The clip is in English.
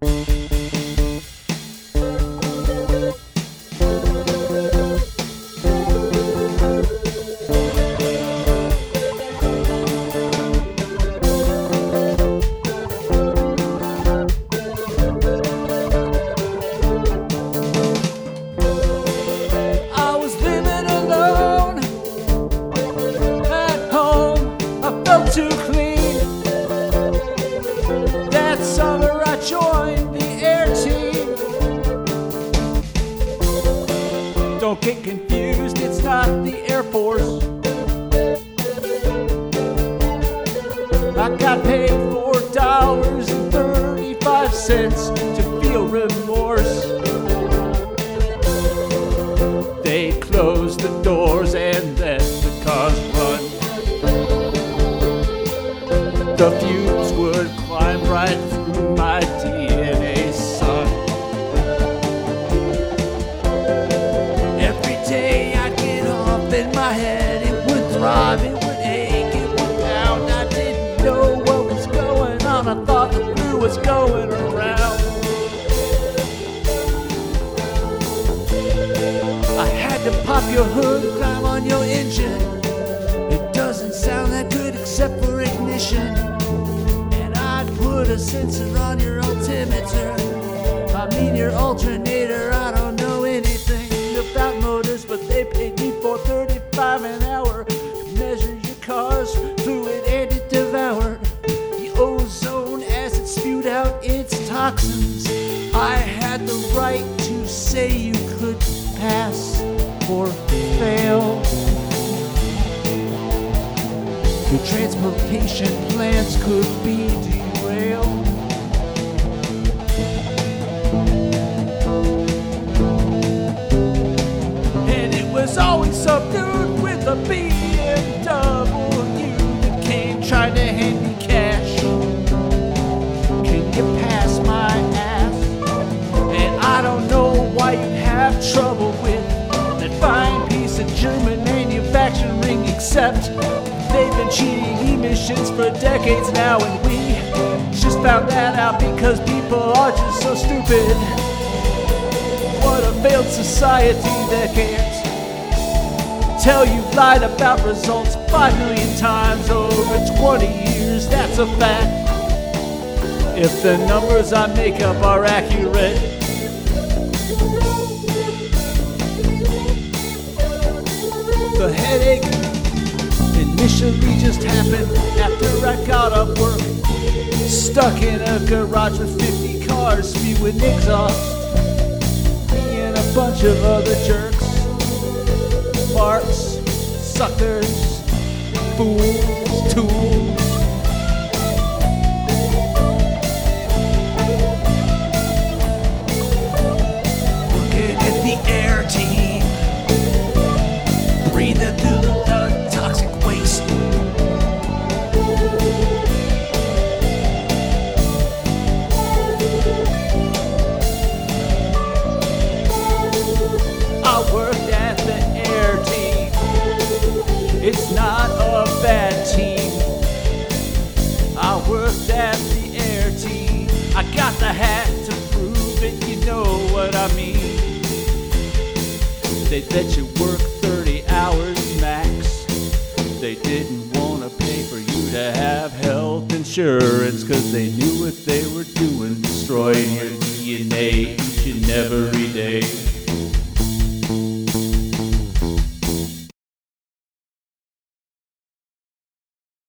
Too clean. That summer I joined the air team. Don't get confused, it's not the Air Force. I got paid $4.35 to feel remorse. They closed the doors and let the cars run. The fumes would climb right through my DNA, son. Every day I'd get off in my head, it would throb, it would ache, it would pound. I didn't know what was going on, I thought the flu was going around. I had to pop your hood, climb on your engine. It doesn't sound that good except for ignition. Put a sensor on your altimeter, I mean your alternator. I don't know anything about motors, but they paid me $4.35 an hour to measure your car's fluid and it devoured the ozone as it spewed out its toxins. I had the right to say you could pass or fail. Your transportation plans could be derailed. And it was always some dude with a BMW that came trying to hand me cash. Can you pass my ass? And I don't know why you have trouble with that fine piece of German manufacturing, except they've been cheating emissions for decades now, and we just found that out because people are just so stupid. What a failed society that can't tell you lied about results 5 million times over 20 years. That's a fact. If the numbers I make up are accurate. The headache initially just happened after I got off work, stuck in a garage with 50 cars spewing exhaust. Me and a bunch of other jerks, marks, suckers, fools, tools. Working at the air team, breathing through the toxic waste. I worked at the air team. It's not a bad team. I worked at the air team. I got the hat to prove it, you know what I mean. They let you work 30 hours max. They didn't want to pay for you to have health insurance, cause they knew what they were doing, destroying your DNA each and every day.